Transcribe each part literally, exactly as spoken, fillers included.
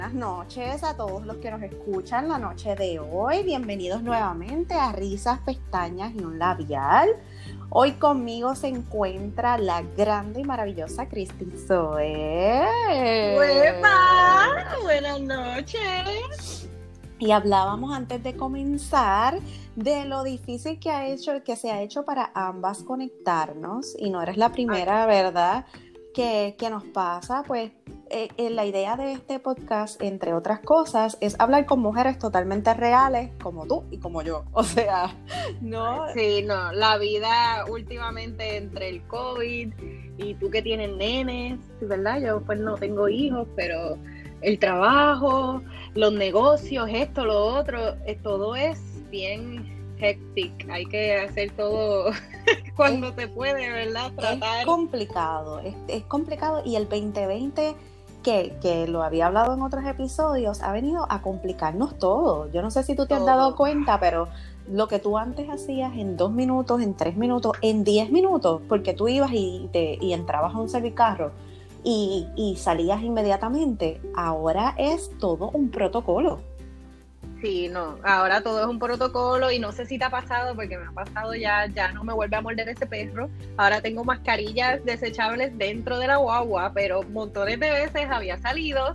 Buenas noches a todos los que nos escuchan la noche de hoy. Bienvenidos nuevamente a Risas, Pestañas y un Labial. Hoy conmigo se encuentra la grande y maravillosa Cristi Zoe. ¡Huepa! Buenas noches. Y hablábamos antes de comenzar de lo difícil que ha hecho, que se ha hecho para ambas conectarnos. Y no eres la primera, ¿verdad?, que, que nos pasa. Pues eh, eh, la idea de este podcast, entre otras cosas, es hablar con mujeres totalmente reales, como tú y como yo. O sea, no. Sí, no, la vida últimamente entre el COVID y tú que tienes nenes, ¿verdad? Yo pues no tengo hijos, pero el trabajo, los negocios, esto, lo otro, eh, todo es bien hectic. Hay que hacer todo cuando es, se puede, ¿verdad? Tratar. Es complicado, es, es complicado y el veinte veinte, que, que lo había hablado en otros episodios, ha venido a complicarnos todo. Yo no sé si tú te has Todo. dado cuenta, pero lo que tú antes hacías en dos minutos, en tres minutos, en diez minutos, porque tú ibas y, te, y entrabas a un servicarro y, y salías inmediatamente, ahora es todo un protocolo. Sí, no, ahora todo es un protocolo y no sé si te ha pasado, porque me ha pasado ya, ya no me vuelve a morder ese perro. Ahora tengo mascarillas desechables dentro de la guagua, pero montones de veces había salido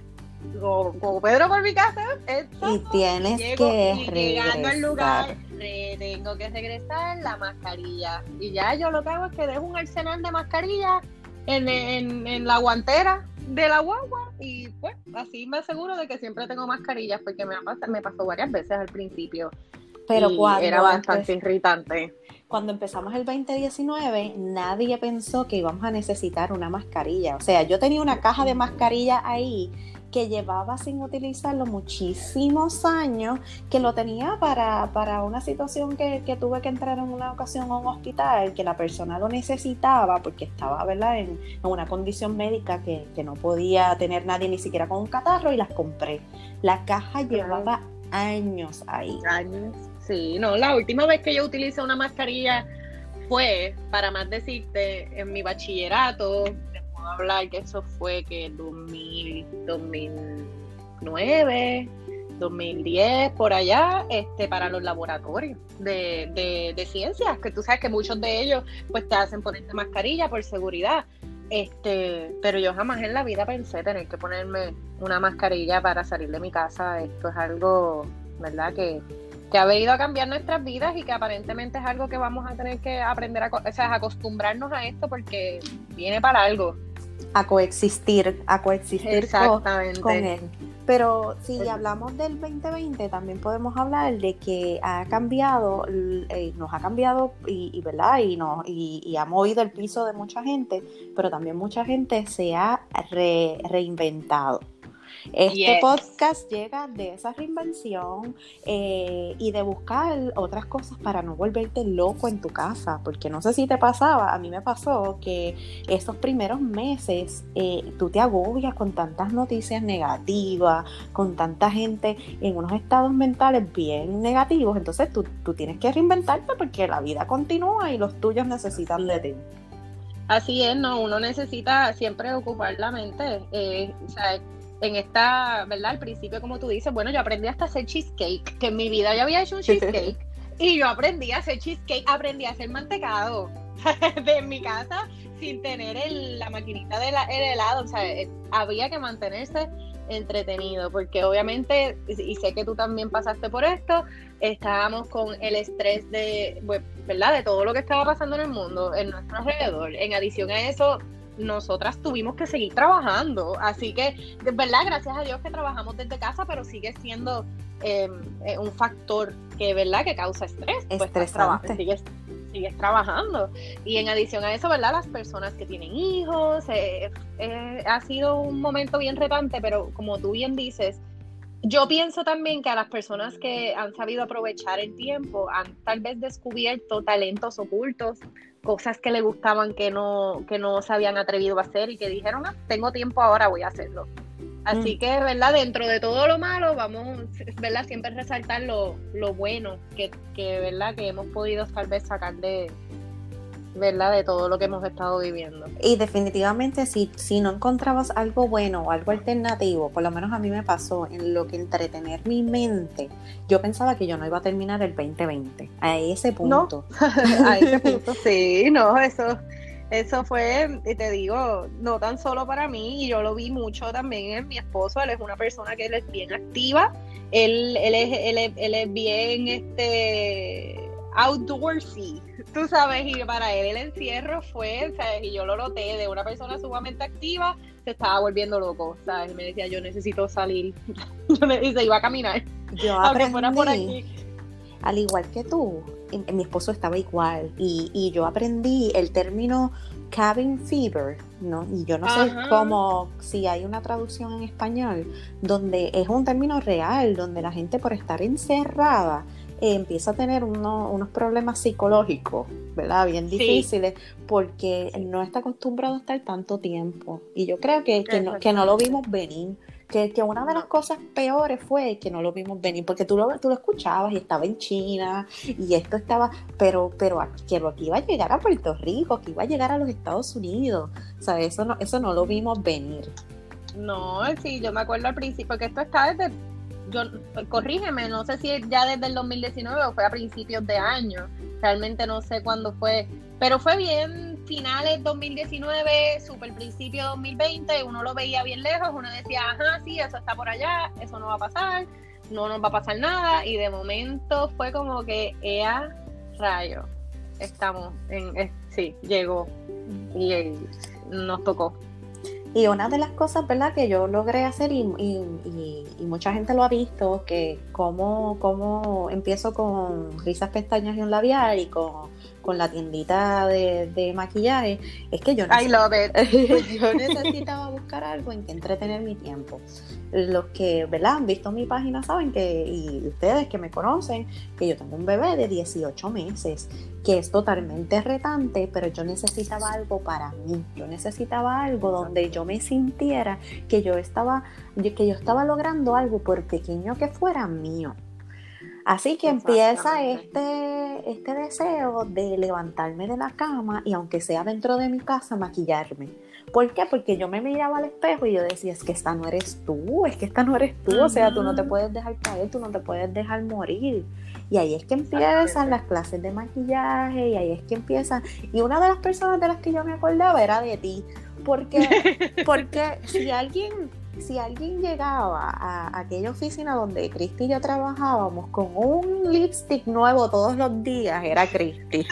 como, como Pedro por mi casa, esto, y tienes y llego, que y regresar. llegando al lugar, re, tengo que regresar la mascarilla. Y ya yo lo que hago es que dejo un arsenal de mascarillas en, en, en la guantera de la guagua y pues así me aseguro de que siempre tengo mascarillas, porque me, pasado, me pasó varias veces al principio, pero y cuando era bastante empe- irritante. Cuando empezamos el veinte diecinueve, nadie pensó que íbamos a necesitar una mascarilla. O sea, yo tenía una caja de mascarillas ahí que llevaba sin utilizarlo muchísimos años, que lo tenía para, para una situación que, que tuve que entrar en una ocasión a un hospital, que la persona lo necesitaba porque estaba, ¿verdad?, en, en una condición médica que, que no podía tener nadie ni siquiera con un catarro, y las compré. La caja llevaba años ahí. Años. Sí, no, la última vez que yo utilicé una mascarilla fue, para más decirte, en mi bachillerato. Hablar que eso fue que dos mil, dos mil nueve, dos mil diez, por allá, este, para los laboratorios de, de, de ciencias, que tú sabes que muchos de ellos pues te hacen ponerte mascarilla por seguridad, este, pero yo jamás en la vida pensé tener que ponerme una mascarilla para salir de mi casa. Esto es algo, ¿verdad?, que que ha venido a cambiar nuestras vidas y que aparentemente es algo que vamos a tener que aprender a, o sea, a acostumbrarnos a esto, porque viene para algo. A coexistir, a coexistir con, con él. Pero si hablamos del veinte veinte, también podemos hablar de que ha cambiado, eh, nos ha cambiado y, y verdad, y, nos, y, y ha movido el piso de mucha gente, pero también mucha gente se ha re, reinventado. Este yes. podcast llega de esa reinvención eh, y de buscar otras cosas para no volverte loco en tu casa, porque no sé si te pasaba, a mí me pasó que esos primeros meses eh, tú te agobias con tantas noticias negativas, con tanta gente en unos estados mentales bien negativos, entonces tú, tú tienes que reinventarte porque la vida continúa y los tuyos necesitan de ti. Así es, no, uno necesita siempre ocupar la mente, eh, o sea, en esta, ¿verdad? Al principio, como tú dices, bueno, yo aprendí hasta hacer cheesecake, que en mi vida yo había hecho un cheesecake, y yo aprendí a hacer cheesecake, aprendí a hacer mantecado de mi casa sin tener el, la maquinita del de helado, o sea, había que mantenerse entretenido, porque obviamente, y sé que tú también pasaste por esto, estábamos con el estrés de, ¿verdad?, de todo lo que estaba pasando en el mundo, en nuestro alrededor. En adición a eso, nosotras tuvimos que seguir trabajando, así que, de verdad, gracias a Dios que trabajamos desde casa, pero sigue siendo eh, eh, un factor que, ¿verdad?, que causa estrés. Estresante. Pues, sigues, sigues trabajando, y en adición a eso, ¿verdad?, las personas que tienen hijos, eh, eh, ha sido un momento bien retante, pero como tú bien dices, yo pienso también que a las personas que han sabido aprovechar el tiempo han tal vez descubierto talentos ocultos, cosas que le gustaban que no, que no se habían atrevido a hacer y que dijeron, ah, tengo tiempo ahora, voy a hacerlo. Así mm. que, ¿verdad? Dentro de todo lo malo, vamos, ¿verdad?, siempre resaltar lo, lo bueno que, que, ¿verdad?, que hemos podido tal vez sacar de, ¿verdad? De todo lo que hemos estado viviendo. Y definitivamente si, si no encontrabas algo bueno o algo alternativo, por lo menos a mí me pasó en lo que entretener mi mente, yo pensaba que yo no iba a terminar el veinte veinte, a ese punto. ¿No? A ese punto, sí, no, eso... Eso fue, y te digo, no tan solo para mí, y yo lo vi mucho también en mi esposo. Él es una persona que él es bien activa, él, él, es, él, es, él es bien este outdoorsy, tú sabes, y para él el encierro fue, ¿sabes? Y yo lo noté, de una persona sumamente activa, se estaba volviendo loco, ¿sabes? Y me decía, yo necesito salir, y se iba a caminar, yo aunque aprendí, fuera por aquí. Al igual que tú, mi esposo estaba igual, y, y yo aprendí el término cabin fever, ¿no? Y yo no sé Ajá. cómo, si hay una traducción en español, donde es un término real, donde la gente por estar encerrada eh, empieza a tener uno, unos problemas psicológicos, ¿verdad? Bien difíciles, sí. Porque no está acostumbrado a estar tanto tiempo. Y yo creo que, que, no, que no lo vimos venir. Que, que una de las cosas peores fue que no lo vimos venir, porque tú lo, tú lo escuchabas y estaba en China y esto estaba, pero pero aquí, que aquí iba a llegar a Puerto Rico, que iba a llegar a los Estados Unidos, ¿sabes? Eso no, eso no lo vimos venir. No, sí, yo me acuerdo al principio que esto está desde, yo, corrígeme, no sé si es ya desde el dos mil diecinueve o fue a principios de año, realmente no sé cuándo fue, pero fue bien finales dos mil diecinueve, super principio dos mil veinte, uno lo veía bien lejos, uno decía, ajá, sí, eso está por allá, eso no va a pasar, no nos va a pasar nada, y de momento fue como que, ea, rayo, estamos en, es, sí, llegó, y, y nos tocó. Y una de las cosas, ¿verdad?, que yo logré hacer, y, y, y, y mucha gente lo ha visto, que como, como empiezo con risas, pestañas y un labial, y con, con la tiendita de, de maquillaje, es que yo, I love it. yo necesitaba buscar algo en que entretener mi tiempo. Los que, ¿verdad?, han visto mi página saben que, y ustedes que me conocen, que yo tengo un bebé de dieciocho meses, que es totalmente retante, pero yo necesitaba algo para mí, yo necesitaba algo donde yo me sintiera que yo estaba, que yo estaba logrando algo, por pequeño que fuera, mío. Así que empieza este, este deseo de levantarme de la cama y, aunque sea dentro de mi casa, maquillarme. ¿Por qué? Porque yo me miraba al espejo y yo decía, es que esta no eres tú, es que esta no eres tú, uh-huh. O sea, tú no te puedes dejar caer, tú no te puedes dejar morir. Y ahí es que empiezan las clases de maquillaje, y ahí es que empiezan, y una de las personas de las que yo me acordaba era de ti, porque, porque si alguien... Si alguien llegaba a aquella oficina donde Cristi y yo trabajábamos con un lipstick nuevo todos los días, era Cristi.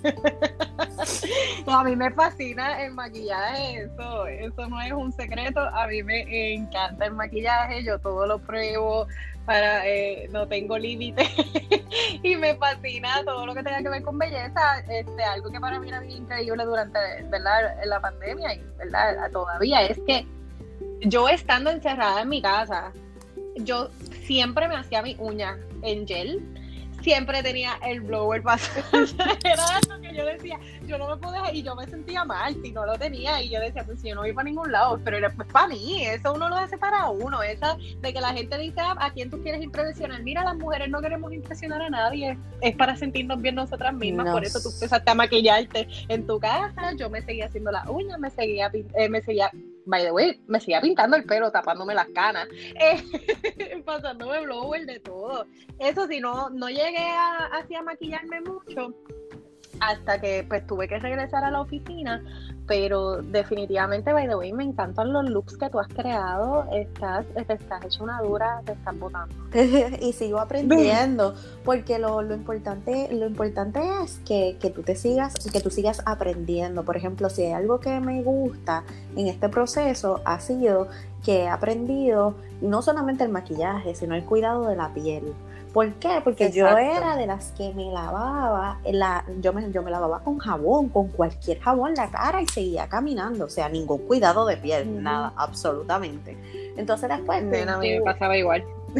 No, a mí me fascina el maquillaje, eso, eso no es un secreto, a mí me encanta el maquillaje, yo todo lo pruebo, para eh, no tengo límite y me fascina todo lo que tenga que ver con belleza, este, algo que para mí era bien increíble durante, ¿verdad?, la pandemia, y ¿verdad?, todavía es que yo, estando encerrada en mi casa, yo siempre me hacía mi uña en gel, siempre tenía el blower pasado. Era eso que yo decía, yo no me puedo dejar, y yo me sentía mal si no lo tenía, y yo decía, pues si yo no voy para ningún lado, pero era pues para mí, eso uno lo hace para uno, esa de que la gente dice, ah, ¿a quién tú quieres impresionar? Mira, las mujeres no queremos impresionar a nadie, es para sentirnos bien nosotras mismas, no. Por eso tú empezaste a maquillarte en tu casa, yo me seguía haciendo las uñas, me seguía, eh, me seguía by the way, me seguía pintando el pelo, tapándome las canas, eh, pasándome blower, de todo. Eso sí, no, no llegué a, así a maquillarme mucho hasta que pues tuve que regresar a la oficina, pero definitivamente, by the way, me encantan los looks que tú has creado, estás, te estás hecho una dura, te estás botando. Y sigo aprendiendo, porque lo, lo importante, lo importante es que, que tú te sigas, que tú sigas aprendiendo. Por ejemplo, si hay algo que me gusta en este proceso, ha sido que he aprendido no solamente el maquillaje, sino el cuidado de la piel. ¿Por qué? Porque Exacto. Yo era de las que me lavaba, la, yo, me, yo me lavaba con jabón, con cualquier jabón la cara, y seguía caminando, o sea, ningún cuidado de piel, mm. nada, absolutamente. Entonces después... Nena, a mí me pasaba igual.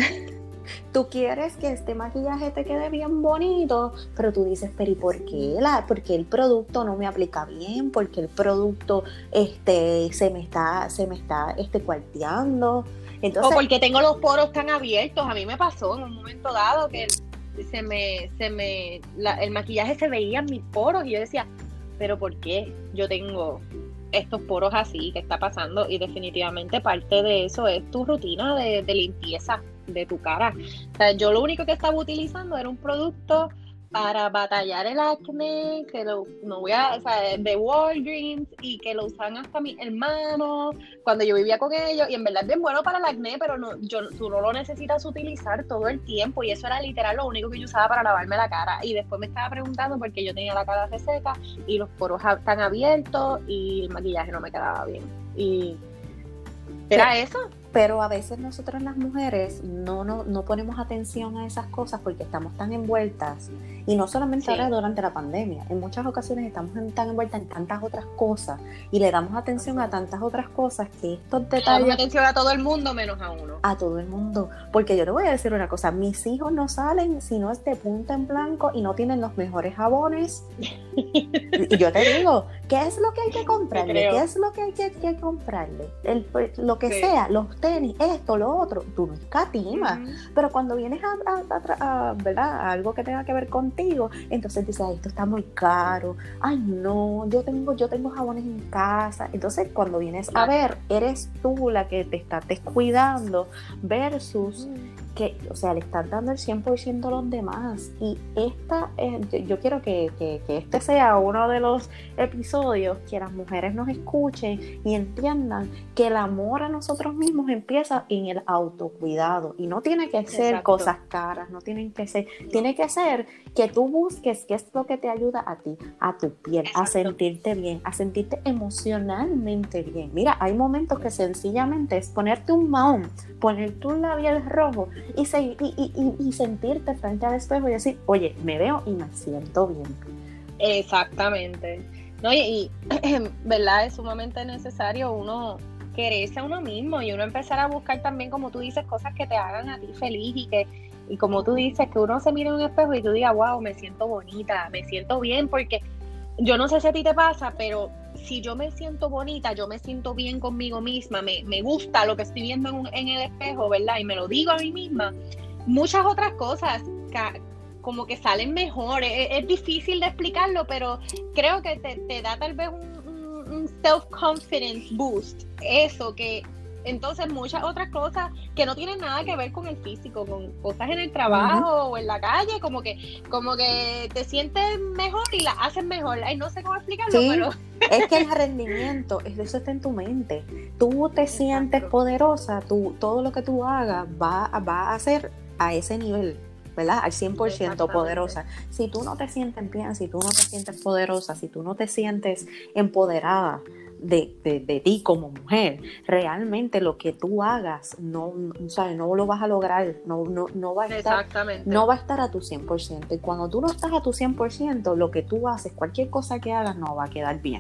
Tú quieres que este maquillaje te quede bien bonito, pero tú dices, pero ¿y por qué, la, por qué el producto no me aplica bien? ¿Por qué el producto este, se me está, se me está este, cuarteando? Entonces, o porque tengo los poros tan abiertos. A mí me pasó en un momento dado que se me, se me, la, el maquillaje se veía en mis poros, y yo decía, pero ¿por qué yo tengo estos poros así? ¿Qué está pasando? Y definitivamente parte de eso es tu rutina de, de limpieza de tu cara. O sea, yo lo único que estaba utilizando era un producto para batallar el acné, que lo, no voy a, o sea, de Walgreens, y que lo usan hasta mis hermanos cuando yo vivía con ellos, y en verdad es bien bueno para el acné, pero no, yo, tú no lo necesitas utilizar todo el tiempo, y eso era literal lo único que yo usaba para lavarme la cara. Y después me estaba preguntando porque yo tenía la cara reseca y los poros están abiertos y el maquillaje no me quedaba bien, y era pero, eso. Pero a veces nosotras las mujeres no, no, no ponemos atención a esas cosas porque estamos tan envueltas, y no solamente sí. ahora durante la pandemia, en muchas ocasiones estamos en, tan envueltas en tantas otras cosas y le damos atención a tantas otras cosas que estos detalles... Le damos atención a todo el mundo menos a uno. A todo el mundo, porque yo te voy a decir una cosa, mis hijos no salen si no es de punta en blanco y no tienen los mejores jabones. Y yo te digo, ¿qué es lo que hay que comprarle? ¿Qué es lo que hay que, que comprarle? El, lo que sí. sea, los tenis, esto, lo otro, tú no escatimas, uh-huh. pero cuando vienes a, a, a, a, ¿verdad? a algo que tenga que ver contigo, entonces dices, ay, esto está muy caro, ay no, yo tengo, yo tengo jabones en casa. Entonces cuando vienes a ver, eres tú la que te estás descuidando versus uh-huh. que, o sea, le estás dando el cien por ciento a los demás. Y esta eh, yo, yo quiero que, que, que este sea uno de los episodios que las mujeres nos escuchen y entiendan que el amor a nosotros mismos empieza en el autocuidado, y no tiene que ser Exacto. cosas caras, no tienen que ser, no. tiene que ser que tú busques qué es lo que te ayuda a ti, a tu piel, Exacto. a sentirte bien, a sentirte emocionalmente bien. Mira, hay momentos que sencillamente es ponerte un mahón, ponerte un labial rojo y, se, y, y, y, y sentirte frente al espejo y decir, oye, me veo y me siento bien. Exactamente. No, y, y verdad, es sumamente necesario uno quererse a uno mismo y uno empezar a buscar también, como tú dices, cosas que te hagan a ti feliz, y que, y como tú dices, que uno se mire en un espejo y tú digas, wow, me siento bonita, me siento bien, porque yo no sé si a ti te pasa, pero si yo me siento bonita, yo me siento bien conmigo misma, me, me gusta lo que estoy viendo en, un, en el espejo, ¿verdad? Y me lo digo a mí misma, muchas otras cosas ca- como que salen mejor. Es, es difícil de explicarlo, pero creo que te, te da tal vez un, un, un self-confidence boost, eso, que entonces muchas otras cosas que no tienen nada que ver con el físico, con cosas en el trabajo uh-huh. o en la calle, como que como que te sientes mejor y la haces mejor. Ay, no sé cómo explicarlo, sí, pero... es que el rendimiento, eso está en tu mente. Tú te Exacto. sientes poderosa, tú, todo lo que tú hagas va, va a ser a ese nivel, ¿verdad? Al cien por ciento poderosa. Si tú no te sientes bien, si tú no te sientes poderosa, si tú no te sientes empoderada de, de, de ti como mujer, realmente lo que tú hagas no, no, ¿sabes? No lo vas a lograr, no, no, no, va a estar, no va a estar a tu cien por ciento. Y cuando tú no estás a tu cien por ciento, lo que tú haces, cualquier cosa que hagas, no va a quedar bien.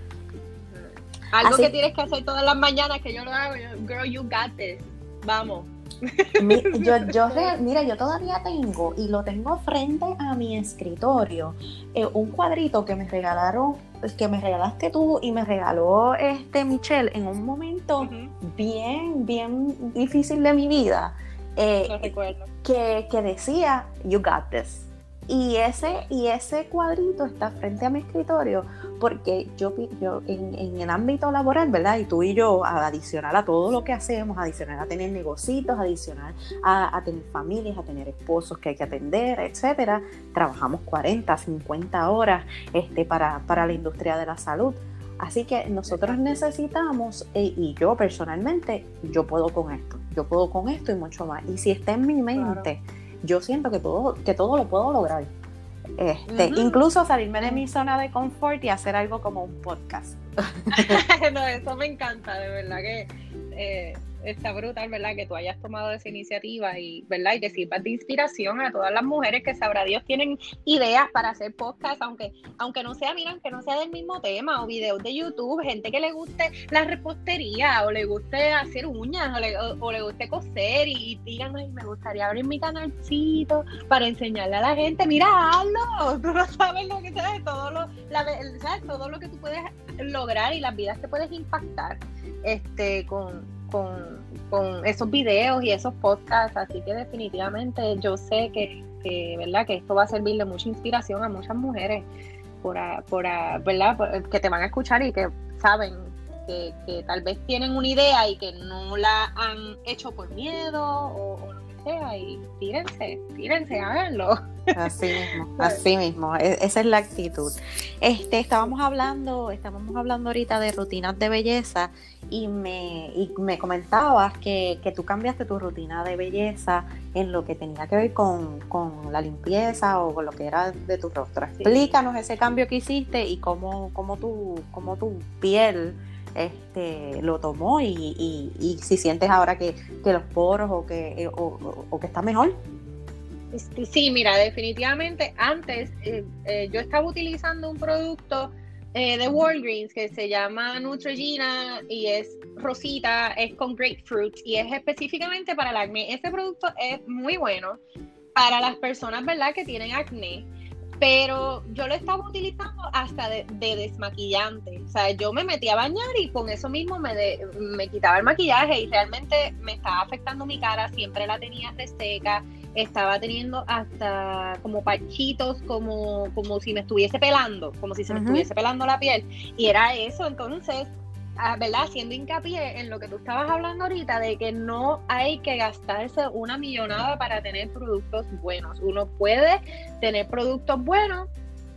Algo Así, que tienes que hacer todas las mañanas, que yo lo hago, girl, you got this, vamos. Mi, yo, yo mira, yo todavía tengo, y lo tengo frente a mi escritorio, eh, un cuadrito que me regalaron, que me regalaste tú y me regaló este Michelle en un momento uh-huh. bien, bien difícil de mi vida, eh, lo recuerdo. que, que decía you got this. Y ese, y ese cuadrito está frente a mi escritorio porque yo, yo en, en el ámbito laboral, ¿verdad? Y tú y yo, adicional a todo lo que hacemos, adicional a tener negocios, adicional a, a tener familias, a tener esposos que hay que atender, etcétera, trabajamos cuarenta, cincuenta horas este, para, para la industria de la salud. Así que nosotros necesitamos, eh, y yo personalmente, yo puedo con esto, yo puedo con esto y mucho más. Y si está en mi mente... Claro. Yo siento que todo, que todo lo puedo lograr. Este, uh-huh. Incluso salirme de mi zona de confort y hacer algo como un podcast. No, eso me encanta, de verdad que eh, está brutal, ¿verdad? Que tú hayas tomado esa iniciativa y, ¿verdad? Y que sirvas de inspiración a todas las mujeres que sabrá Dios tienen ideas para hacer podcast, aunque, aunque no sea, miran, que no sea del mismo tema, o videos de YouTube, gente que le guste la repostería, o le guste hacer uñas, o le, o, o le guste coser, y, y digan, ay, me gustaría abrir mi canalcito para enseñarle a la gente, mira, hazlo, tú no sabes lo que sabes, todo lo, la, ¿sabes? Todo lo que tú puedes lograr y las vidas que puedes impactar este con Con, con esos videos y esos podcasts, así que definitivamente yo sé que, que, ¿verdad? Que esto va a servir de mucha inspiración a muchas mujeres. por, por, ¿verdad? Por, que te van a escuchar y que saben que, que tal vez tienen una idea y que no la han hecho por miedo o, o lo que sea, y tírense, tírense, háganlo. Así mismo, así mismo, esa es la actitud. Este, estábamos hablando, estábamos hablando ahorita de rutinas de belleza y me, y me comentabas que, que tú cambiaste tu rutina de belleza en lo que tenía que ver con, con la limpieza o con lo que era de tu rostro. Explícanos ese cambio que hiciste y cómo, cómo tu, cómo tu piel este lo tomó y, y, y si sientes ahora que, que los poros o que, o, o, o que está mejor. Sí, mira, definitivamente antes eh, eh, yo estaba utilizando un producto eh, de Walgreens que se llama Neutrogena y es rosita, es con grapefruit y es específicamente para el acné. Este producto es muy bueno para las personas, ¿verdad?, que tienen acné, pero yo lo estaba utilizando hasta de, de desmaquillante. O sea, yo me metía a bañar y con eso mismo me, de, me quitaba el maquillaje y realmente me estaba afectando mi cara, siempre la tenía reseca. Estaba teniendo hasta como parchitos, como, como si me estuviese pelando, como si se me uh-huh. estuviese pelando la piel. Y era eso, entonces, ¿verdad? Haciendo hincapié en lo que tú estabas hablando ahorita, de que no hay que gastarse una millonada para tener productos buenos. Uno puede tener productos buenos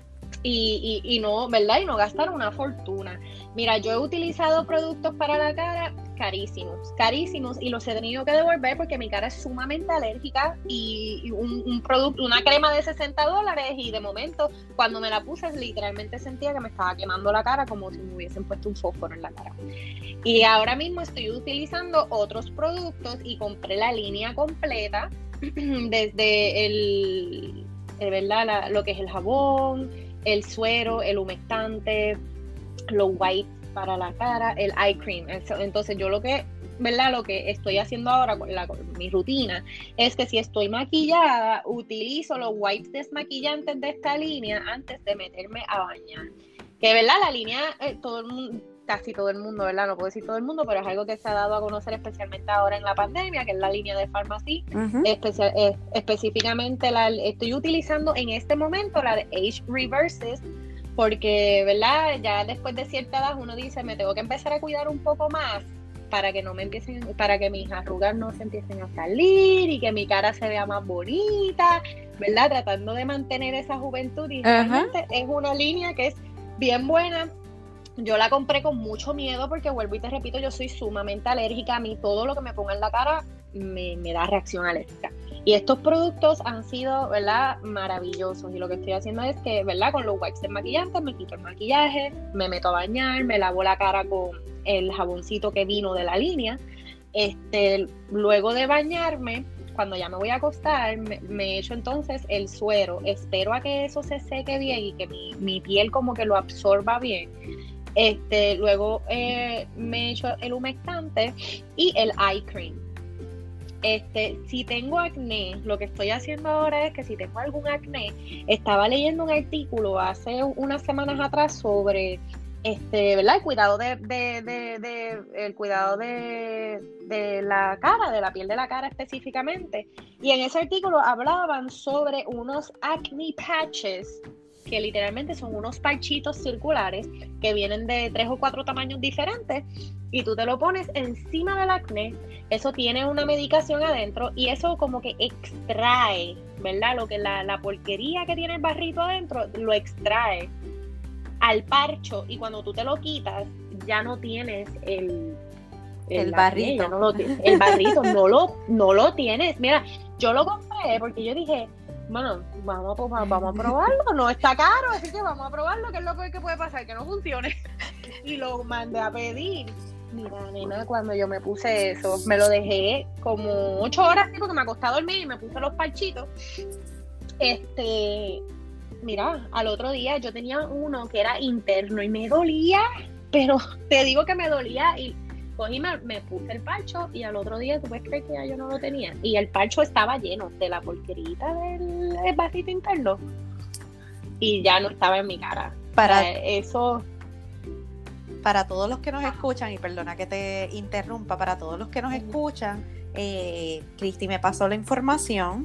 y, y, y no, ¿verdad? Y no gastar una fortuna. Mira, yo he utilizado productos para la cara carísimos, carísimos, y los he tenido que devolver porque mi cara es sumamente alérgica y, y un, un producto, una crema de sesenta dólares y de momento cuando me la puse literalmente sentía que me estaba quemando la cara como si me hubiesen puesto un fósforo en la cara. Y ahora mismo estoy utilizando otros productos y compré la línea completa desde el, el ¿verdad? La, lo que es el jabón, el suero, el humectante, los wipes para la cara, el eye cream. Entonces yo lo que, ¿verdad? Lo que estoy haciendo ahora con, la, con mi rutina es que si estoy maquillada, utilizo los wipes desmaquillantes de esta línea antes de meterme a bañar. Que, ¿verdad? La línea, eh, todo el mundo, casi todo el mundo, ¿verdad? No puedo decir todo el mundo, pero es algo que se ha dado a conocer especialmente ahora en la pandemia, que es la línea de Pharmacy. Uh-huh. Espe- eh, específicamente la estoy utilizando en este momento, la de Age Reverses, porque, ¿verdad? Ya después de cierta edad uno dice, me tengo que empezar a cuidar un poco más para que no me empiecen, para que mis arrugas no se empiecen a salir y que mi cara se vea más bonita, ¿verdad? Tratando de mantener esa juventud y uh-huh. realmente es una línea que es bien buena. Yo la compré con mucho miedo porque, vuelvo y te repito, yo soy sumamente alérgica. A mí todo lo que me ponga en la cara me, me da reacción alérgica. Y estos productos han sido, ¿verdad?, maravillosos. Y lo que estoy haciendo es que, ¿verdad?, con los wipes desmaquillantes me quito el maquillaje, me meto a bañar, me lavo la cara con el jaboncito que vino de la línea. Este, luego de bañarme, cuando ya me voy a acostar, me, me echo entonces el suero. Espero a que eso se seque bien y que mi, mi piel como que lo absorba bien. Este, luego eh, me echo el humectante y el eye cream. Este, si tengo acné, lo que estoy haciendo ahora es que si tengo algún acné, estaba leyendo un artículo hace unas semanas atrás sobre este, ¿verdad? El cuidado de, de, de, de el cuidado de, de la cara, de la piel de la cara específicamente. Y en ese artículo hablaban sobre unos acne patches, que literalmente son unos parchitos circulares que vienen de tres o cuatro tamaños diferentes y tú te lo pones encima del acné. Eso tiene una medicación adentro y eso como que extrae, ¿verdad? Lo que la, la porquería que tiene el barrito adentro lo extrae al parcho y cuando tú te lo quitas ya no tienes el el, el barrito, acné, no lo, el barrito no lo no lo tienes. Mira, yo lo compré porque yo dije, bueno, vamos a, vamos a probarlo, no está caro, así que vamos a probarlo, que es lo peor que puede pasar, que no funcione. Y lo mandé a pedir. Mira, nena, cuando yo me puse eso, me lo dejé como ocho horas, porque me acosté a dormir y me puse los parchitos. Este, mira, al otro día yo tenía uno que era interno y me dolía, pero te digo que me dolía y cogí, me, me puse el parcho y al otro día, ¿tú puedes creer que ya yo no lo tenía? Y el parcho estaba lleno de la porquerita del, del vasito interno y ya no estaba en mi cara. Para o sea, eso... Para todos los que nos escuchan, y perdona que te interrumpa, para todos los que nos escuchan, eh, Cristi me pasó la información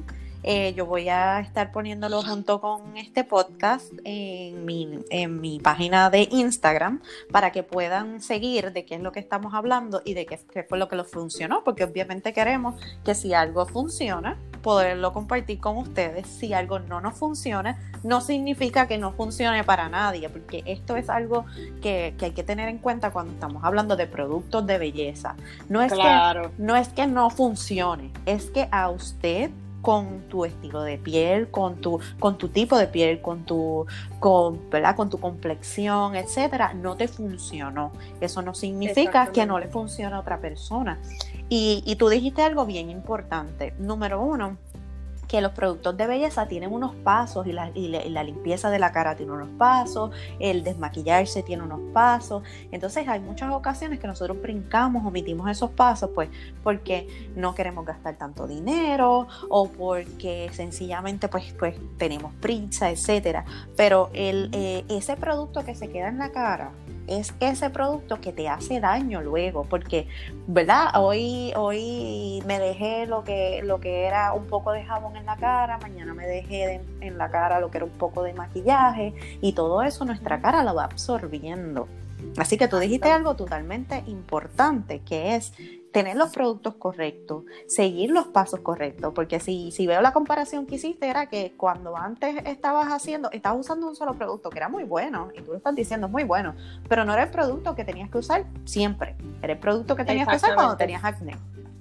Eh, yo voy a estar poniéndolo junto con este podcast en mi, en mi página de Instagram para que puedan seguir de qué es lo que estamos hablando y de qué, qué fue lo que lo funcionó, porque obviamente queremos que si algo funciona, poderlo compartir con ustedes. Si algo no nos funciona, no significa que no funcione para nadie, porque esto es algo que, que hay que tener en cuenta cuando estamos hablando de productos de belleza. No es, claro. que, no es que no funcione, es que a usted, con tu estilo de piel, con tu, con tu tipo de piel, con tu, con, ¿verdad? Con tu complexión, etcétera, no te funcionó. Eso no significa que no le funcione a otra persona. Y, y tú dijiste algo bien importante. Número uno, que los productos de belleza tienen unos pasos y la, y, la, y la limpieza de la cara tiene unos pasos, el desmaquillarse tiene unos pasos. Entonces hay muchas ocasiones que nosotros brincamos, omitimos esos pasos, pues porque no queremos gastar tanto dinero o porque sencillamente pues, pues tenemos prisa, etcétera. Pero el, eh, ese producto que se queda en la cara es ese producto que te hace daño luego, porque, ¿verdad? Hoy, hoy me dejé lo que, lo que era un poco de jabón en la cara, mañana me dejé de, en la cara lo que era un poco de maquillaje, y todo eso nuestra cara lo va absorbiendo. Así que tú dijiste algo totalmente importante, que es tener los productos correctos, seguir los pasos correctos, porque si, si veo la comparación que hiciste, era que cuando antes estabas haciendo, estabas usando un solo producto que era muy bueno, y tú lo estás diciendo muy bueno, pero no era el producto que tenías que usar siempre, era el producto que tenías que usar cuando tenías acné.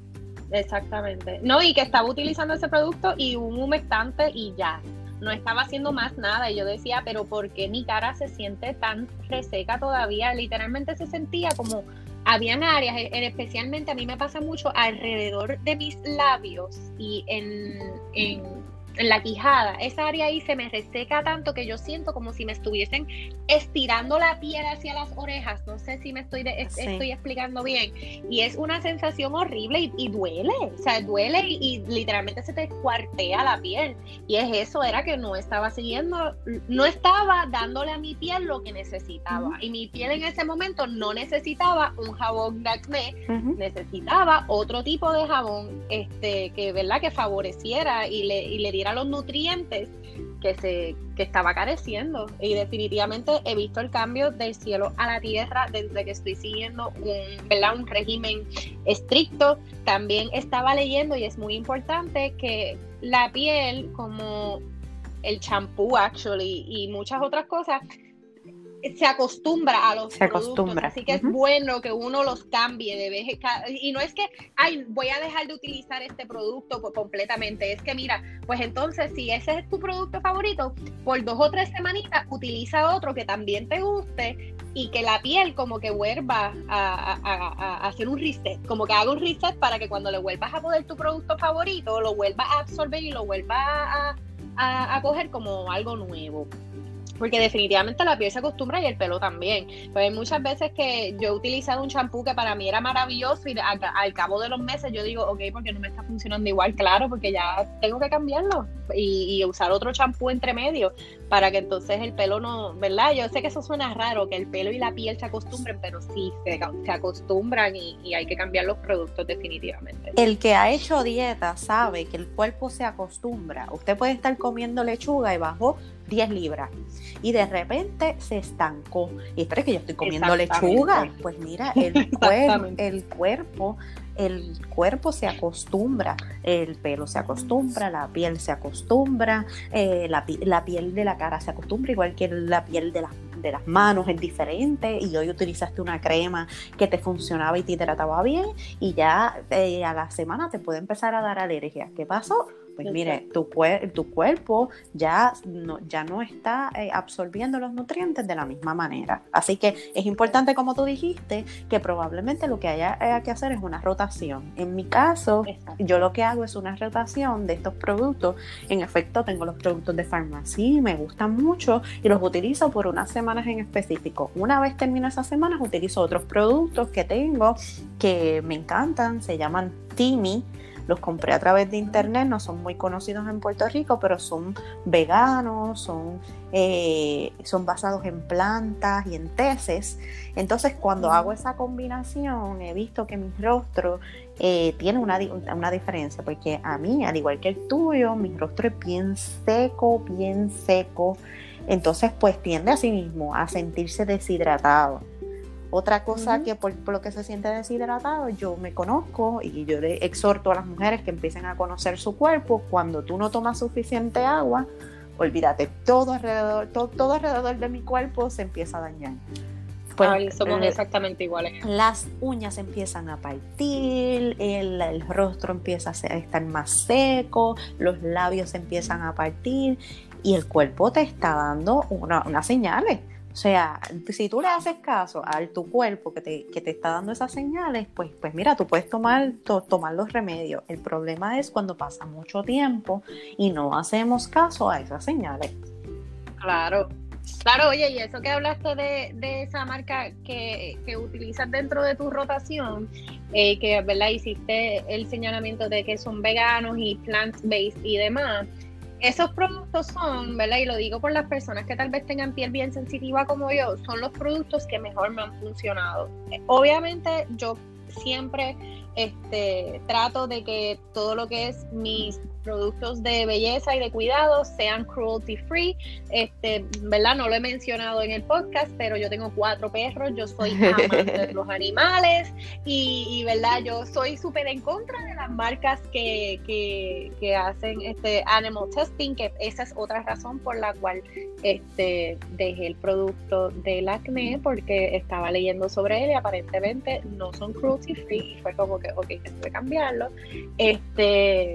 Exactamente. No, y que estaba utilizando ese producto y un humectante y ya. No estaba haciendo más nada, y yo decía, pero ¿por qué mi cara se siente tan reseca todavía? Literalmente se sentía como, habían áreas, especialmente a mí me pasa mucho alrededor de mis labios y en, en, en la quijada, esa área ahí se me reseca tanto que yo siento como si me estuviesen estirando la piel hacia las orejas. No sé si me estoy, de, sí. estoy explicando bien, y es una sensación horrible y, y duele, o sea, duele y, y literalmente se te cuartea la piel, y es eso, era que no estaba siguiendo, no estaba dándole a mi piel lo que necesitaba, uh-huh. y mi piel en ese momento no necesitaba un jabón de acné, uh-huh. necesitaba otro tipo de jabón, este, que, ¿verdad? Que favoreciera y le, y le diera los nutrientes que se que estaba careciendo. Y definitivamente he visto el cambio del cielo a la tierra desde que estoy siguiendo un, ¿verdad? un régimen estricto. También estaba leyendo, y es muy importante, que la piel, como el champú actually y muchas otras cosas, se acostumbra a los se productos, acostumbra. Así que uh-huh. es bueno que uno los cambie de vez en cuando, y no es que, ay, voy a dejar de utilizar este producto pues, completamente, es que mira, pues entonces si ese es tu producto favorito, por dos o tres semanitas utiliza otro que también te guste, y que la piel como que vuelva a, a, a, a hacer un reset, como que haga un reset para que cuando le vuelvas a poner tu producto favorito, lo vuelvas a absorber y lo vuelvas a, a, a coger como algo nuevo. Porque definitivamente la piel se acostumbra y el pelo también. Pues hay muchas veces que yo he utilizado un champú que para mí era maravilloso y al, al cabo de los meses yo digo, ok, porque no me está funcionando igual, claro, porque ya tengo que cambiarlo y, y usar otro champú entre medio para que entonces el pelo no, ¿verdad? Yo sé que eso suena raro, que el pelo y la piel se acostumbren, pero sí, se, se acostumbran y, y hay que cambiar los productos definitivamente. El que ha hecho dieta sabe que el cuerpo se acostumbra. Usted puede estar comiendo lechuga y bajó diez libras y de repente se estancó. Y espera que yo estoy comiendo lechuga. Pues mira, el, cuer- el cuerpo el cuerpo se acostumbra, el pelo se acostumbra, la piel se acostumbra, eh, la, la piel de la cara se acostumbra, igual que la piel de las de las manos es diferente, y hoy utilizaste una crema que te funcionaba y te hidrataba bien, y ya eh, a la semana te puede empezar a dar alergia. ¿Qué pasó? Pues mire, tu, cuer- tu cuerpo ya no, ya no está eh, absorbiendo los nutrientes de la misma manera. Así que es importante, como tú dijiste, que probablemente lo que haya, haya que hacer es una rotación. En mi caso, Exacto. yo lo que hago es una rotación de estos productos. En efecto, tengo los productos de Farmacy, me gustan mucho y los utilizo por unas semanas en específico. Una vez termino esas semanas, utilizo otros productos que tengo que me encantan, se llaman Timi. los compré a través de internet, no son muy conocidos en Puerto Rico, pero son veganos, son, eh, son basados en plantas y en teces. Entonces cuando mm. hago esa combinación he visto que mi rostro eh, tiene una, una diferencia, porque a mí, al igual que el tuyo, mi rostro es bien seco, bien seco, entonces pues tiende a sí mismo a sentirse deshidratado. Otra cosa uh-huh. que por, por lo que se siente deshidratado, yo me conozco y yo le exhorto a las mujeres que empiecen a conocer su cuerpo. Cuando tú no tomas suficiente agua, olvídate, todo alrededor, todo, todo alrededor de mi cuerpo se empieza a dañar. Pues, Ay, somos eh, exactamente iguales. Las uñas empiezan a partir, el, el rostro empieza a estar más seco, los labios empiezan a partir y el cuerpo te está dando una, unas señales. O sea, si tú le haces caso a tu cuerpo que te, que te está dando esas señales, pues, pues mira, tú puedes tomar, to, tomar los remedios. El problema es cuando pasa mucho tiempo y no hacemos caso a esas señales. Claro, claro, oye, y eso que hablaste de, de esa marca que, que utilizas dentro de tu rotación, eh, que verdad hiciste el señalamiento de que son veganos y plant-based y demás. Esos productos son, ¿verdad? Y lo digo por las personas que tal vez tengan piel bien sensitiva como yo, son los productos que mejor me han funcionado. Obviamente yo siempre este, trato de que todo lo que es mis productos de belleza y de cuidado sean cruelty free, este, ¿verdad? No lo he mencionado en el podcast, pero yo tengo cuatro perros, yo soy amante de los animales y, y ¿verdad? Yo soy súper en contra de las marcas que, que, que hacen este animal testing, que esa es otra razón por la cual este, dejé el producto del acné, porque estaba leyendo sobre él y aparentemente no son cruelty free y fue como que, ok, tengo que cambiarlo. Este...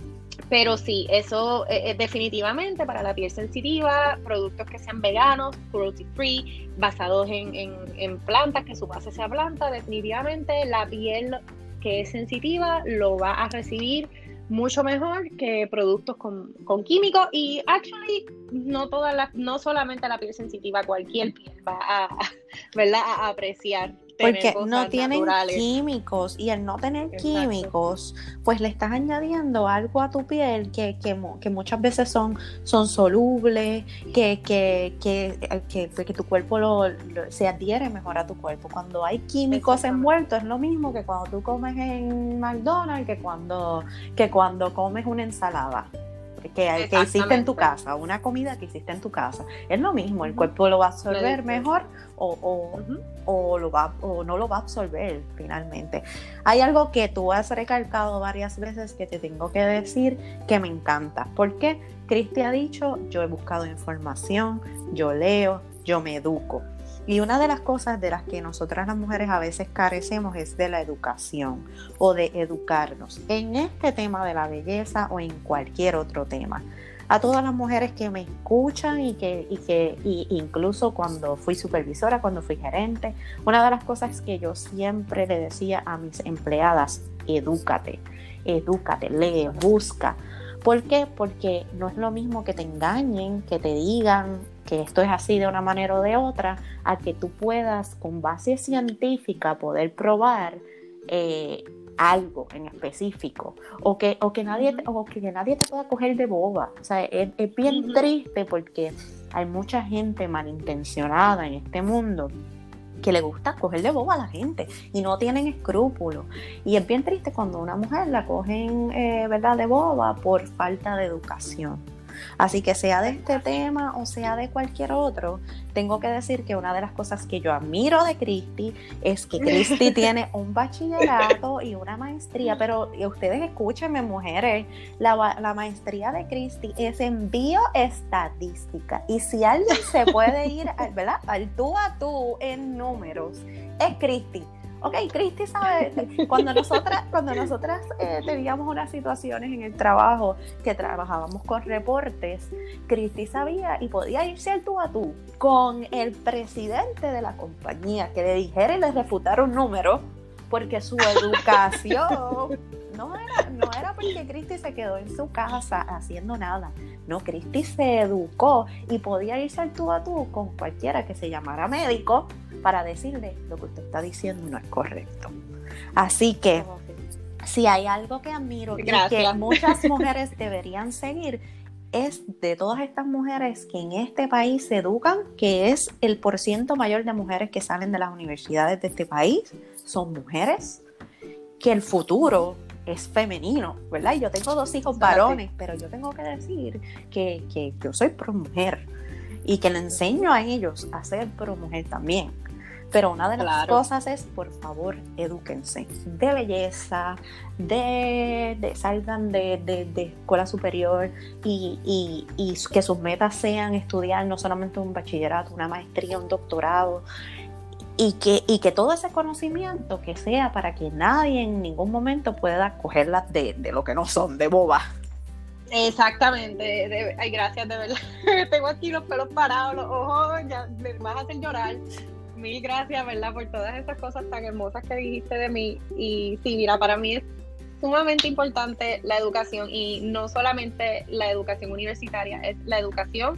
Pero sí, eso eh, definitivamente para la piel sensitiva, productos que sean veganos, cruelty free, basados en, en, en plantas, que su base sea planta, definitivamente la piel que es sensitiva lo va a recibir mucho mejor que productos con, con químicos. Y actually no todas las, no solamente la piel sensitiva, cualquier piel va a, ¿verdad? a apreciar. Porque no tienen naturales. Químicos, y al no tener Exacto. químicos, pues le estás añadiendo algo a tu piel que, que, que muchas veces son, son solubles, que, que, que, que, que tu cuerpo lo, lo, se adhiere mejor a tu cuerpo. Cuando hay químicos envueltos es lo mismo que cuando tú comes en McDonald's, que cuando, que cuando comes una ensalada. Que, que hiciste en tu casa, una comida que hiciste en tu casa, es lo mismo, el cuerpo lo va a absorber mejor o, o, uh-huh. o, lo va, o no lo va a absorber finalmente. Hay algo que tú has recalcado varias veces que te tengo que decir que me encanta, porque Cristi ha dicho, yo he buscado información, yo leo, yo me educo. Y una de las cosas de las que nosotras las mujeres a veces carecemos es de la educación o de educarnos en este tema de la belleza o en cualquier otro tema. A todas las mujeres que me escuchan y que, y que y incluso cuando fui supervisora, cuando fui gerente, una de las cosas que yo siempre le decía a mis empleadas, edúcate, edúcate, lee, busca. ¿Por qué? Porque no es lo mismo que te engañen, que te digan que esto es así de una manera o de otra, a que tú puedas con base científica poder probar eh, algo en específico, o que, o que nadie te, o que nadie te pueda coger de boba. O sea, es, es bien uh-huh. triste porque hay mucha gente malintencionada en este mundo que le gusta coger de boba a la gente y no tienen escrúpulos, y es bien triste cuando una mujer la cogen eh, ¿verdad? de boba por falta de educación. Así que sea de este tema o sea de cualquier otro, tengo que decir que una de las cosas que yo admiro de Cristi es que Cristi tiene un bachillerato y una maestría, pero ustedes escúchenme, mujeres, la, la maestría de Cristi es en bioestadística, y si alguien se puede ir ¿verdad? al tú a tú en números, es Cristi. Ok, Cristi sabe, cuando nosotras, cuando nosotras eh, teníamos unas situaciones en el trabajo que trabajábamos con reportes, Cristi sabía y podía irse al tú a tú con el presidente de la compañía, que le dijera y le refutara un número, porque su educación no era, no era porque Cristi se quedó en su casa haciendo nada. No, Cristi se educó y podía irse al tú a tú con cualquiera que se llamara médico para decirle lo que usted está diciendo no es correcto. Así que si hay algo que admiro Gracias. y que muchas mujeres deberían seguir, es de todas estas mujeres que en este país se educan, que es el porciento mayor de mujeres que salen de las universidades de este país, son mujeres, que el futuro es femenino, ¿verdad? Y yo tengo dos hijos varones, pero yo tengo que decir que, que yo soy pro mujer y que le enseño a ellos a ser pro mujer también. Pero una de las claro. cosas es, por favor, edúquense de belleza, de, de salgan de, de, de escuela superior y, y, y que sus metas sean estudiar no solamente un bachillerato, una maestría, un doctorado, y que, y que todo ese conocimiento que sea para que nadie en ningún momento pueda cogerlas de, de lo que no son, de boba. Exactamente, de, ay, gracias, de verdad. Tengo aquí los pelos parados, los ojos, ya me vas a hacer llorar. Mil gracias, ¿verdad? Por todas esas cosas tan hermosas que dijiste de mí. Y sí, mira, para mí es sumamente importante la educación, y no solamente la educación universitaria, es la educación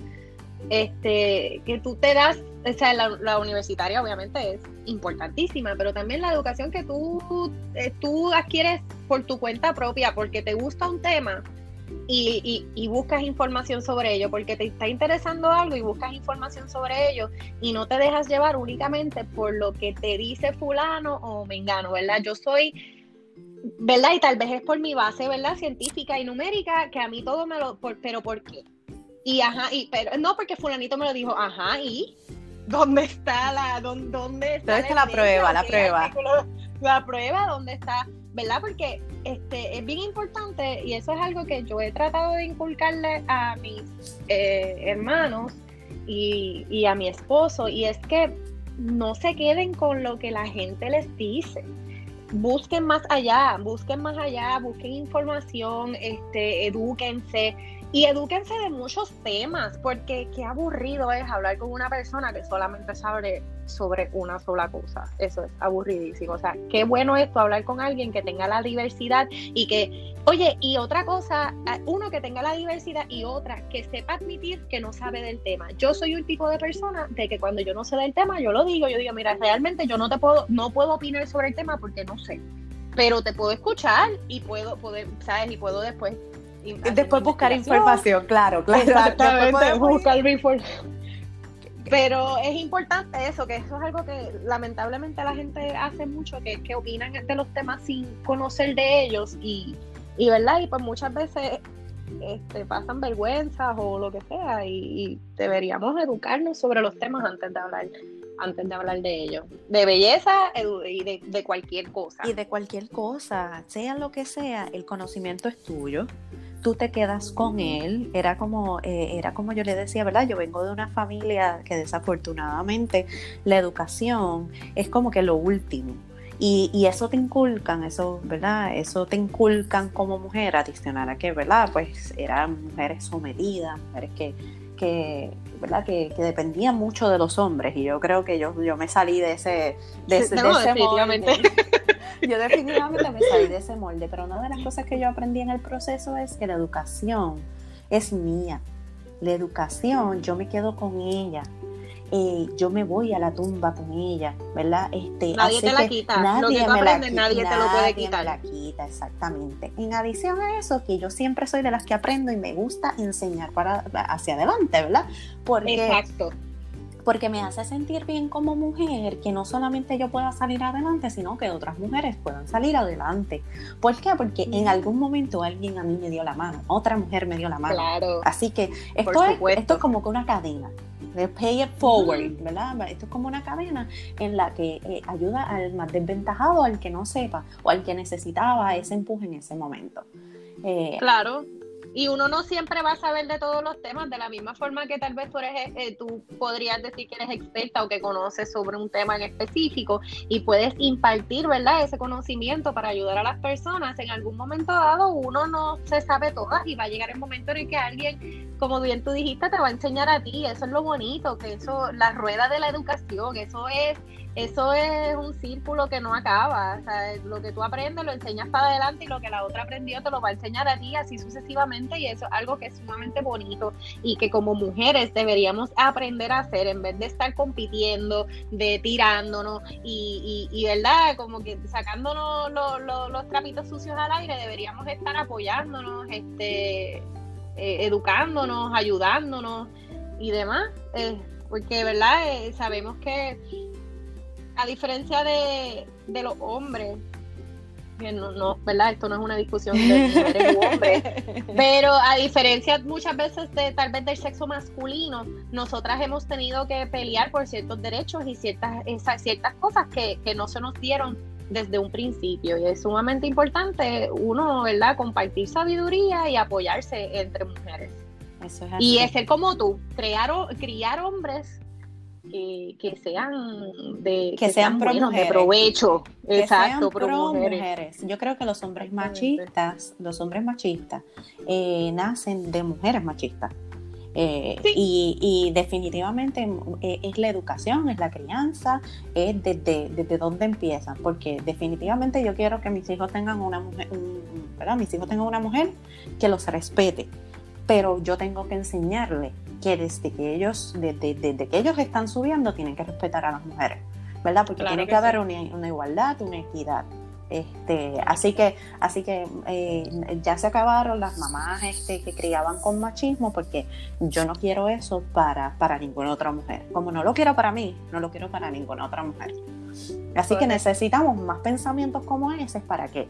este, que tú te das, o sea, la, la universitaria obviamente es importantísima, pero también la educación que tú, eh, tú adquieres por tu cuenta propia, porque te gusta un tema. Y, y, y buscas información sobre ello, porque te está interesando algo y buscas información sobre ello, y no te dejas llevar únicamente por lo que te dice fulano o mengano, ¿verdad? Yo soy, ¿verdad? Y tal vez es por mi base, ¿verdad? Científica y numérica, que a mí todo me lo, por, pero ¿por qué? Y ajá, y pero no porque fulanito me lo dijo, ajá, y ¿dónde está la, dónde, dónde está la, la prueba, la prueba? La prueba, ¿dónde está? ¿Verdad? Porque este es bien importante, y eso es algo que yo he tratado de inculcarle a mis eh, hermanos y, y a mi esposo, y es que no se queden con lo que la gente les dice. Busquen más allá, busquen más allá, busquen información, este, edúquense. Y edúquense de muchos temas, porque qué aburrido es hablar con una persona que solamente sabe sobre una sola cosa. Eso es aburridísimo. O sea, qué bueno es hablar con alguien que tenga la diversidad y que, oye, y otra cosa, uno que tenga la diversidad y otra que sepa admitir que no sabe del tema. Yo soy un tipo de persona de que cuando yo no sé del tema, yo lo digo, yo digo, mira, realmente yo no te puedo, no puedo opinar sobre el tema porque no sé, pero te puedo escuchar y puedo, poder, ¿sabes? Y puedo después Después buscar información, claro, claro. Exactamente, buscar información. Pero es importante eso, que eso es algo que lamentablemente la gente hace mucho, que, que opinan de los temas sin conocer de ellos, y, y verdad, y pues muchas veces este, pasan vergüenzas o lo que sea, y, y deberíamos educarnos sobre los temas antes de hablar antes de hablar de ellos, de belleza y de, de cualquier cosa. Y de cualquier cosa, sea lo que sea, el conocimiento es tuyo. Tú te quedas con él. Era como, eh, era como yo le decía, ¿verdad? Yo vengo de una familia que desafortunadamente la educación es como que lo último. Y, y eso te inculcan, eso, ¿verdad? Eso te inculcan como mujer, adicional a que, ¿verdad? Pues eran mujeres sometidas, mujeres que, que ¿verdad? Que, que dependían mucho de los hombres. Y yo creo que yo, yo me salí de ese, de ese, no, de ese definitivamente. molde. Yo definitivamente me salí de ese molde, pero una de las cosas que yo aprendí en el proceso es que la educación es mía. La educación, yo me quedo con ella. Eh, yo me voy a la tumba con ella, ¿verdad? Este, nadie te la quita. Lo que tú aprendes, nadie te lo puede quitar. Nadie me la quita, exactamente. En adición a eso, que yo siempre soy de las que aprendo y me gusta enseñar para hacia adelante, ¿verdad? Porque, exacto. Porque me hace sentir bien como mujer, que no solamente yo pueda salir adelante, sino que otras mujeres puedan salir adelante. ¿Por qué? Porque en algún momento alguien a mí me dio la mano, otra mujer me dio la mano. Claro. Así que esto es, esto es como que una cadena. De pay it forward, uh-huh. ¿verdad? Esto es como una cadena en la que eh, ayuda al más desventajado, al que no sepa, o al que necesitaba ese empuje en ese momento. Eh, claro. Y uno no siempre va a saber de todos los temas, de la misma forma que tal vez tú eres, eh, tú podrías decir que eres experta o que conoces sobre un tema en específico y puedes impartir, ¿verdad?, ese conocimiento para ayudar a las personas. En algún momento dado uno no se sabe todas y va a llegar el momento en el que alguien, como bien tú dijiste, te va a enseñar a ti. Eso es lo bonito, que eso, la rueda de la educación, eso es eso es un círculo que no acaba. O sea, lo que tú aprendes lo enseñas para adelante y lo que la otra aprendió te lo va a enseñar a ti, así sucesivamente, y eso es algo que es sumamente bonito y que como mujeres deberíamos aprender a hacer en vez de estar compitiendo, de tirándonos y, y, y verdad, como que sacándonos lo, lo, los trapitos sucios al aire. Deberíamos estar apoyándonos, este, eh, educándonos, ayudándonos y demás, eh, porque verdad, eh, sabemos que a diferencia de, de los hombres, que no, no, ¿verdad? Esto no es una discusión de mujeres u hombres, pero a diferencia muchas veces de tal vez del sexo masculino, nosotras hemos tenido que pelear por ciertos derechos y ciertas, esas, ciertas cosas que, que no se nos dieron desde un principio, y es sumamente importante uno, ¿verdad?, compartir sabiduría y apoyarse entre mujeres. Eso es así. Y es ser como tú, crear, criar hombres Que, que sean de que, que sean, sean pro buenos, de provecho, que exacto, sean pro, pro mujeres. mujeres. Yo creo que los hombres machistas, los hombres machistas eh, nacen de mujeres machistas. Eh, sí. y, y definitivamente eh, es la educación, es la crianza, es desde, desde dónde empiezan, porque definitivamente yo quiero que mis hijos tengan una mujer, un, ¿verdad? Mis hijos tengan una mujer que los respete, pero yo tengo que enseñarle que desde que ellos, desde, desde que ellos están subiendo, tienen que respetar a las mujeres, ¿verdad? Porque claro tiene que, que haber sí. una, una igualdad, una equidad. Este, así que, así que eh, ya se acabaron las mamás este, que criaban con machismo, porque yo no quiero eso para, para ninguna otra mujer. Como no lo quiero para mí, no lo quiero para ninguna otra mujer. Así que necesitamos más pensamientos como ese para que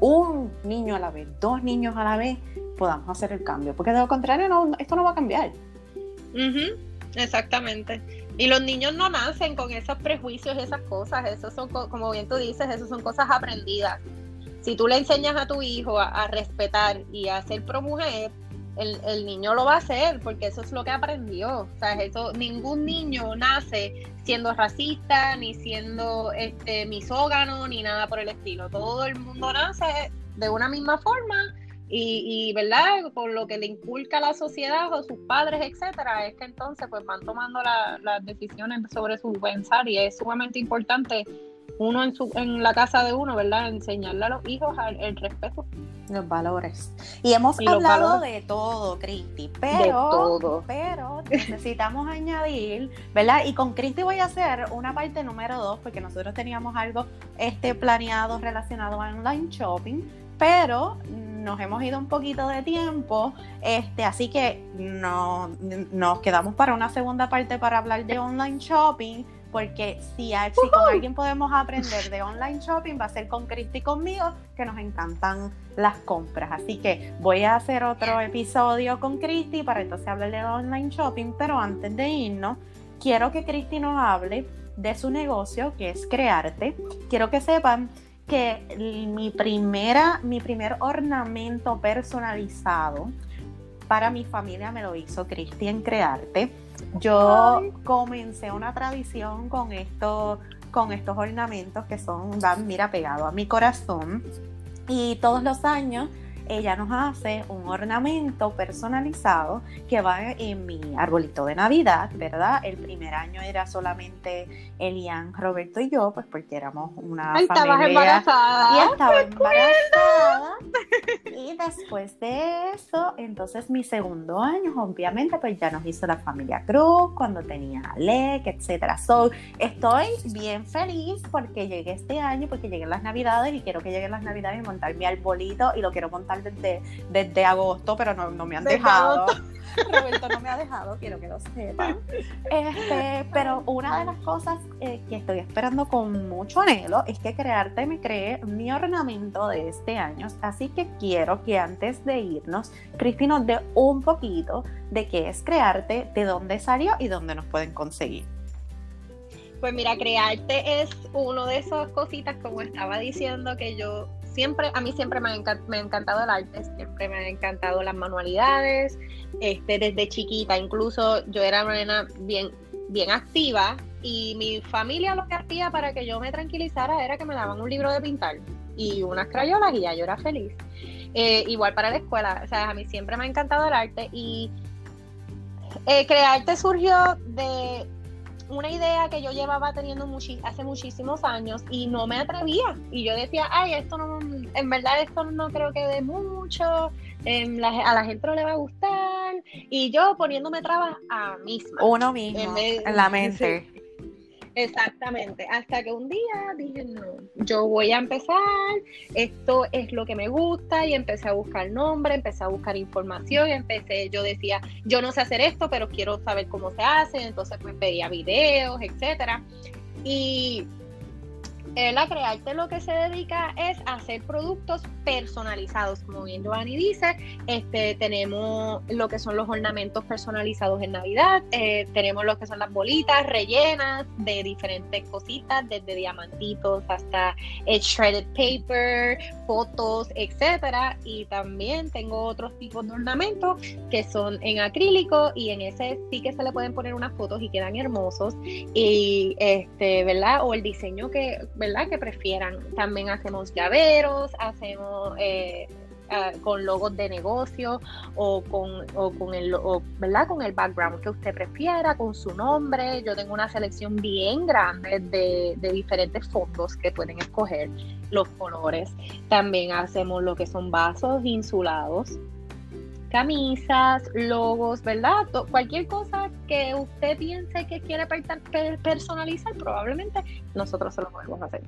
un niño a la vez, dos niños a la vez, podamos hacer el cambio, porque de lo contrario no, esto no va a cambiar. Uh-huh, exactamente. Y los niños no nacen con esos prejuicios y esas cosas, esos son, como bien tú dices, esos son cosas aprendidas. Si tú le enseñas a tu hijo a, a respetar y a ser pro mujer, el, el niño lo va a hacer, porque eso es lo que aprendió. O sea, eso, ningún niño nace siendo racista, ni siendo este misógano, ni nada por el estilo. Todo el mundo nace de una misma forma. Y, y, ¿verdad? Por lo que le inculca la sociedad o sus padres, etcétera, es que entonces pues van tomando la, las decisiones sobre su pensar, y es sumamente importante uno en su en la casa de uno, ¿verdad? Enseñarle a los hijos el, el respeto. Los valores. Y hemos y hablado de todo, Cristi, pero, todo. pero necesitamos añadir, ¿verdad? Y con Cristi voy a hacer una parte número dos, porque nosotros teníamos algo este, planeado relacionado a online shopping, pero nos hemos ido un poquito de tiempo, este, así que no, nos quedamos para una segunda parte para hablar de online shopping, porque si, hay, si con alguien podemos aprender de online shopping, va a ser con Cristi y conmigo, que nos encantan las compras. Así que voy a hacer otro episodio con Cristi para entonces hablar de online shopping, pero antes de irnos, quiero que Cristi nos hable de su negocio, que es Crearte. Quiero que sepan que mi primera, mi primer ornamento personalizado para mi familia me lo hizo Cristi en Crearte. Yo Ay. comencé una tradición con estos, con estos ornamentos que son, van, mira, pegados a mi corazón, y todos los años ella nos hace un ornamento personalizado que va en mi arbolito de Navidad, ¿verdad? El primer año era solamente Elian, Roberto y yo, pues porque éramos una Ay, familia. Estabas embarazada. Y estaba embarazada. Y después de eso, entonces mi segundo año, obviamente, pues ya nos hizo la familia Cruz, cuando tenía a Alec, etcétera. So, estoy bien feliz porque llegué este año, porque lleguen las Navidades, y quiero que lleguen las Navidades y montar mi arbolito, y lo quiero montar desde, desde agosto, pero no, no me han desde dejado. Agosto. Roberto no me ha dejado, quiero que lo sepan. Este, pero una de las cosas eh, que estoy esperando con mucho anhelo es que Crearte me cree mi ornamento de este año. Así que quiero que antes de irnos, Cristi nos dé un poquito de qué es Crearte, de dónde salió y dónde nos pueden conseguir. Pues mira, Crearte es uno de esas cositas, como estaba diciendo, que yo siempre, a mí siempre me ha, encant- me ha encantado el arte, siempre me ha encantado las manualidades, este, desde chiquita, incluso yo era una nena bien, bien activa, y mi familia lo que hacía para que yo me tranquilizara era que me daban un libro de pintar y unas crayolas y ya yo era feliz. Eh, igual para la escuela, o sea, a mí siempre me ha encantado el arte, y eh, Crearte surgió de una idea que yo llevaba teniendo muchi- hace muchísimos años y no me atrevía. Y yo decía, ay, esto no, en verdad esto no creo que dé mucho, eh, la, a la gente no le va a gustar. Y yo poniéndome trabas a mí misma. Uno mismo, en, vez, en la mente. Sí. Exactamente, hasta que un día dije, no, yo voy a empezar, esto es lo que me gusta, y empecé a buscar nombre, empecé a buscar información, empecé, yo decía, yo no sé hacer esto, pero quiero saber cómo se hace, entonces pues pedía videos, etcétera, y el a Crearte lo que se dedica es a hacer productos personalizados, como bien Giovanni dice. Este, tenemos lo que son los ornamentos personalizados en Navidad, eh, tenemos lo que son las bolitas rellenas de diferentes cositas, desde diamantitos hasta shredded paper, fotos, etcétera, y también tengo otros tipos de ornamentos que son en acrílico, y en ese sí que se le pueden poner unas fotos y quedan hermosos, y este, ¿verdad? O el diseño que ¿verdad? que prefieran. También hacemos llaveros, hacemos eh, uh, con logos de negocio o con, o con el o, ¿verdad? con el background que usted prefiera, con su nombre. Yo tengo una selección bien grande de, de diferentes fondos que pueden escoger, los colores. También hacemos lo que son vasos insulados, camisas, logos, ¿verdad? Cualquier cosa que usted piense que quiere personalizar, probablemente nosotros se lo podemos hacer.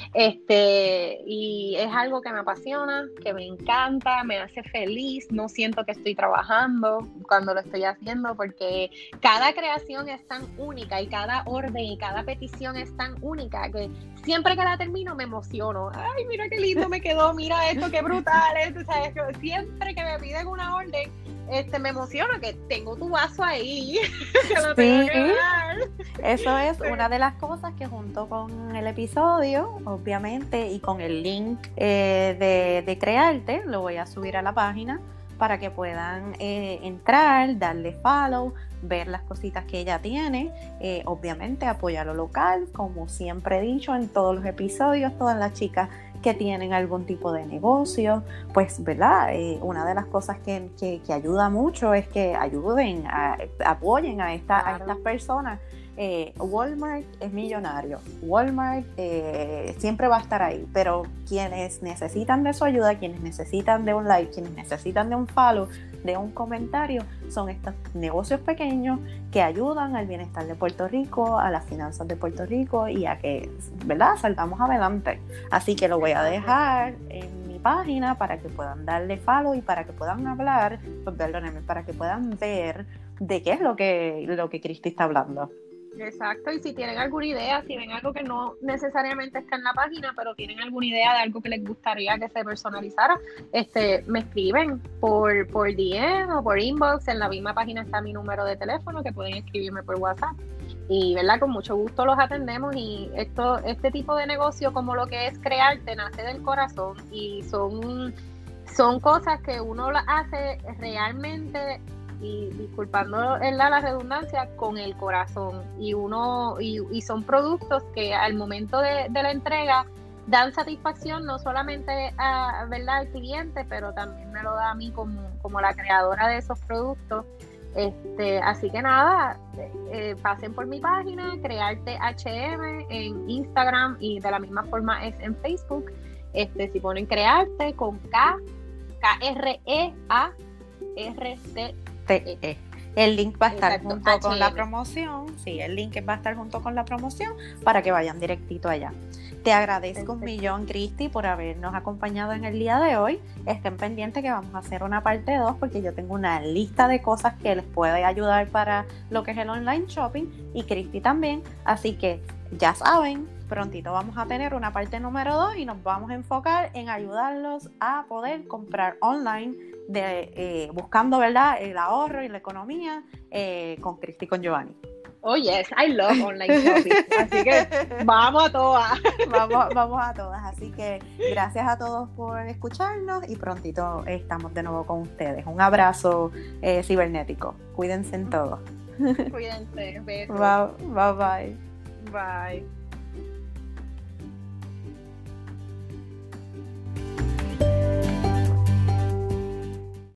Este, y es algo que me apasiona, que me encanta, me hace feliz, no siento que estoy trabajando cuando lo estoy haciendo, porque cada creación es tan única y cada orden y cada petición es tan única que siempre que la termino me emociono. Ay, mira qué lindo me quedó, mira esto, qué brutal es. O sea, siempre que me piden una orden, este, me emociona que tengo tu vaso ahí, que lo tengo que dar. Eso es sí. Una de las cosas que junto con el episodio, obviamente, y con el link eh, de, de Crearte, lo voy a subir a la página para que puedan eh, entrar, darle follow, ver las cositas que ella tiene, eh, obviamente apoyar lo local, como siempre he dicho en todos los episodios, todas las chicas que tienen algún tipo de negocio, pues, ¿verdad? Eh, una de las cosas que, que, que ayuda mucho es que ayuden, a, apoyen a, esta, claro. a estas personas. Eh, Walmart es millonario, Walmart eh, siempre va a estar ahí, pero quienes necesitan de su ayuda, quienes necesitan de un like, quienes necesitan de un follow, de un comentario, son estos negocios pequeños que ayudan al bienestar de Puerto Rico, a las finanzas de Puerto Rico y a que, ¿verdad?, saltamos adelante. Así que lo voy a dejar en mi página para que puedan darle follow y para que puedan hablar, pues, perdónenme, para que puedan ver de qué es lo que, lo que Cristi está hablando. Exacto, y si tienen alguna idea, si ven algo que no necesariamente está en la página, pero tienen alguna idea de algo que les gustaría que se personalizara, este, me escriben por, por D M o por inbox. En la misma página está mi número de teléfono, que pueden escribirme por WhatsApp, y ¿verdad? Con mucho gusto los atendemos. Y esto, este tipo de negocio, como lo que es Crearte, nace del corazón, y son, son cosas que uno las hace realmente, y disculpando la, la redundancia, con el corazón, y uno y, y son productos que al momento de, de la entrega dan satisfacción no solamente a, ¿verdad?, al cliente, pero también me lo da a mí como, como la creadora de esos productos. Este, así que nada, eh, pasen por mi página, Crearte H M, en Instagram, y de la misma forma es en Facebook. Este, si ponen Crearte con K, K R E A R T T E. El link va a estar Exacto, junto H M. Con la promoción. Sí, el link va a estar junto con la promoción para que vayan directito allá. Te agradezco Perfecto. un millón, Cristi, por habernos acompañado en el día de hoy. Estén pendientes que vamos a hacer una parte dos, porque yo tengo una lista de cosas que les puede ayudar para lo que es el online shopping, y Cristi también. Así que ya saben, prontito vamos a tener una parte número dos y nos vamos a enfocar en ayudarlos a poder comprar online, de, eh, buscando, ¿verdad?, el ahorro y la economía eh, con Cristi y con Giovanni. Oh yes, I love online shopping. Así que vamos a todas. Vamos, vamos a todas. Así que gracias a todos por escucharnos, y prontito estamos de nuevo con ustedes. Un abrazo eh, cibernético. Cuídense en todo. Cuídense. Bye, bye bye. Bye.